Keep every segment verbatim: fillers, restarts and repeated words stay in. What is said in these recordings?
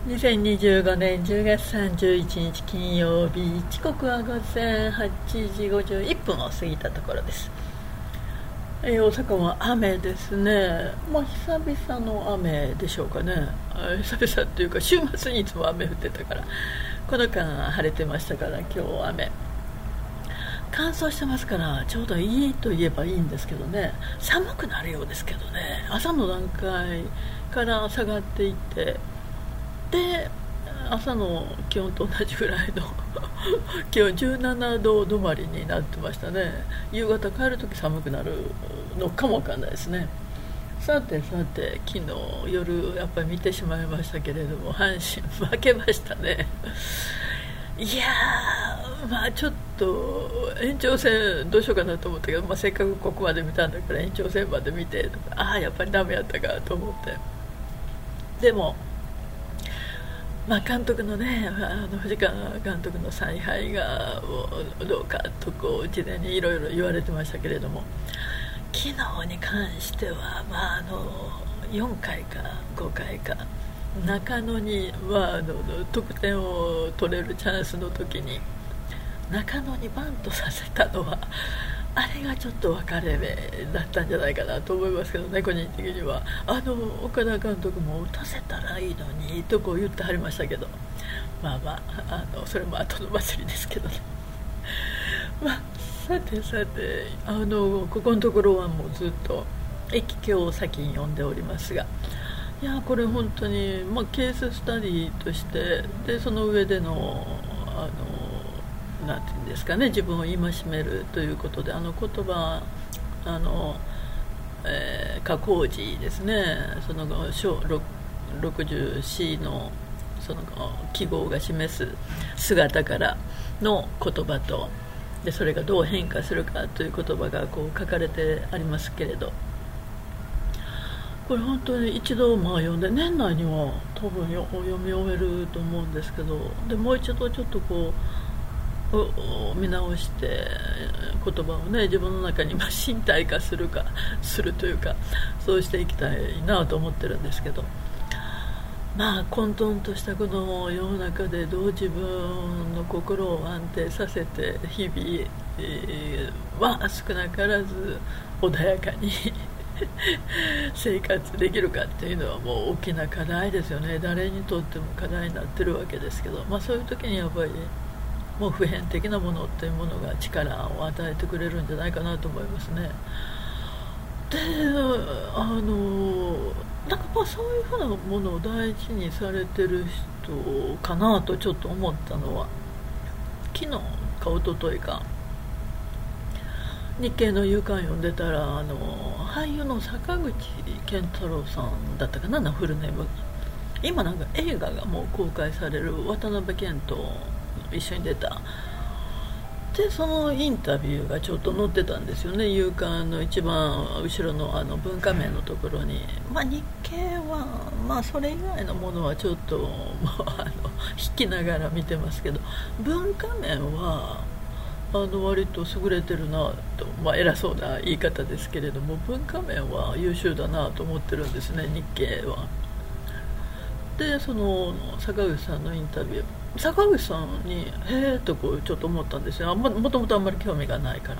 にせんにじゅうごねんじゅうがつさんじゅういちにち金曜日、時刻は午前はちじごじゅういっぷんを過ぎたところです。えー、大阪は雨ですね。まあ久々の雨でしょうかね。久々っていうか週末にいつも雨降ってたから、この間晴れてましたから、今日雨乾燥してますから、ちょうどいいと言えばいいんですけどね。寒くなるようですけどね。朝の段階から下がっていって、で朝の気温と同じぐらいの今日じゅうななど止まりになってましたね。夕方帰るとき寒くなるのかもわかんないですね。さてさて、昨日夜やっぱり見てしまいましたけれども、阪神負けましたね。いやー、まあちょっと延長戦どうしようかなと思ったけど、まあ、せっかくここまで見たんだから延長戦まで見て、ああやっぱりダメやったかと思って。でもまあ、監督のね、あの藤川監督の采配がどうかとこう事前にいろいろ言われてましたけれども、昨日に関しては、まあ、あのよんかいかごかいか中野に、まあ、あの得点を取れるチャンスの時に中野にバントさせたのは、あれがちょっと分かれ目だったんじゃないかなと思いますけどね。個人的にはあの岡田監督も打たせたらいいのにとこう言ってはりましたけど、まあまあ、あのそれも後の祭りですけどね。まあ、さてさて、あのここのところはもうずっと駅境を先に読んでおりますが、いやこれ本当に、まあ、ケーススタディとして、でその上でのあのなんていうんですかね、自分を戒めるということで、あの言葉、あの、えー、加工字ですね、その ろくじゅうシー のその記号が示す姿からの言葉と、でそれがどう変化するかという言葉がこう書かれてありますけれど、これ本当に一度まあ読んで年内には多分読み終えると思うんですけど、でもう一度ちょっとこうを見直して言葉をね、自分の中に身体化するかするというか、そうしていきたいなと思ってるんですけど、まあ混沌としたこの世の中でどう自分の心を安定させて日々、えー、は少なからず穏やかに生活できるかっていうのはもう大きな課題ですよね。誰にとっても課題になってるわけですけど、まあ、そういう時にやっぱりもう普遍的なものっていうものが力を与えてくれるんじゃないかなと思いますね。で、あのなんかまあそういうふうなものを大事にされてる人かなとちょっと思ったのは、昨日か一昨日か日経の夕刊読んでたら、あの俳優の坂口健太郎さんだったかな、フルネーム。今なんか映画がもう公開される、渡辺謙と一緒に出たで、そのインタビューがちょっと載ってたんですよね。夕刊の一番後ろのあの文化面のところに、まあ、日経は、まあ、それ以外のものはちょっともうあの引きながら見てますけど、文化面はあの割と優れてるなと、まあ、偉そうな言い方ですけれども、文化面は優秀だなと思ってるんですね、日経は。でその坂口さんのインタビュー、坂口さんにへえとこうちょっと思ったんですよ。もともとあんまり興味がないから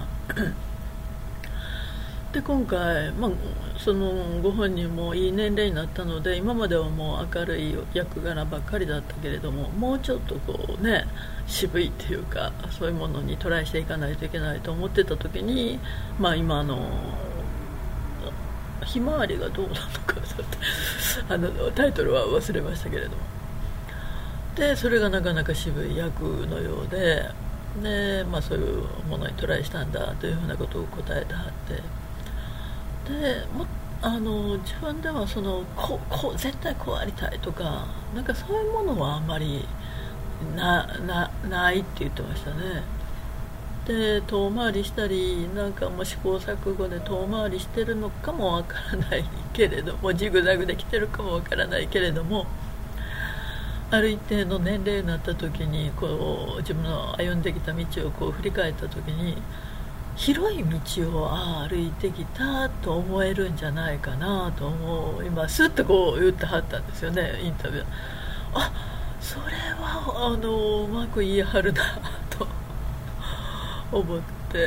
で今回、まあ、そのご本人もいい年齢になったので、今まではもう明るい役柄ばっかりだったけれども、もうちょっとこうね、渋いっていうか、そういうものにトライしていかないといけないと思ってた時に、まあ今のひまわりがどうなのかあのタイトルは忘れましたけれども、でそれがなかなか渋い役のようで、で、まあ、そういうものにトライしたんだというふうなことを答えてはって、でもあの自分ではそのここ絶対こうありたいとか、なんかそういうものはあんまり な, な, ないって言ってましたね。で遠回りしたり、なんかもう試行錯誤で遠回りしてるのかもわからないけれども、ジグザグで来てるかもわからないけれども、ある一定の年齢になった時にこう自分の歩んできた道をこう振り返った時に、広い道をあ歩いてきたと思えるんじゃないかなと思いますってこう言ってはったんですよね、インタビュー。 あ、それはあのうまく言い張るなと思って、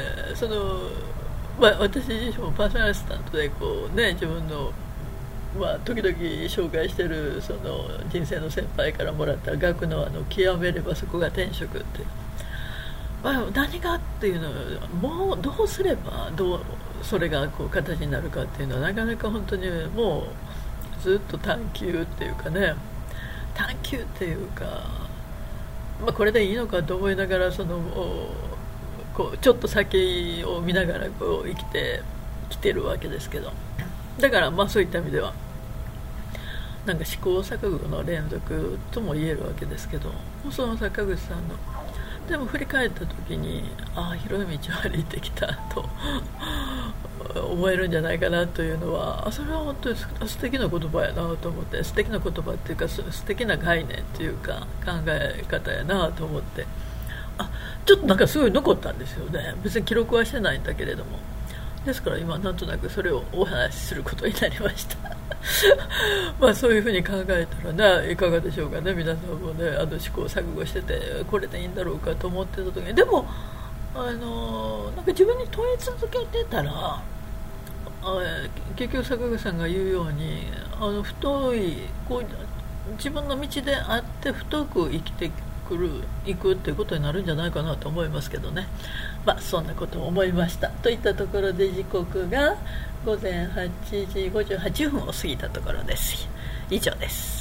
その、まあ、私自身もパーソナルアシスタントでこう、ね、自分の、まあ、時々紹介しているその人生の先輩からもらった学のあの極めればそこが天職って、まあ、何がっていうのはもうどうすればどうそれがこう形になるかっていうのはなかなか本当にもうずっと探求っていうかね、探求っていうか、まあ、これでいいのかと思いながらそのこうちょっと先を見ながらこう生きてきてるわけですけど、だからまあそういった意味ではなんか試行錯誤の連続とも言えるわけですけど、その坂口さんのでも振り返った時にああ広い道を歩いてきたと思えるんじゃないかなというのは、それは本当に素敵な言葉やなと思って、素敵な言葉っていうか素敵な概念っていうか考え方やなと思って、あちょっとなんかすごい残ったんですよね。別に記録はしてないんだけれども、ですから今なんとなくそれをお話しすることになりましたまあそういうふうに考えたらね、いかがでしょうかね。皆さんもね、あの試行錯誤しててこれでいいんだろうかと思ってた時に、でもあのなんか自分に問い続けてたら、あ結局坂口さんが言うようにあの太いこう自分の道であって太く生きてくるいくっていうことになるんじゃないかなと思いますけどね。まあそんなことを思いましたといったところで、時刻がごぜんはちじごじゅうはっぷんを過ぎたところです。以上です。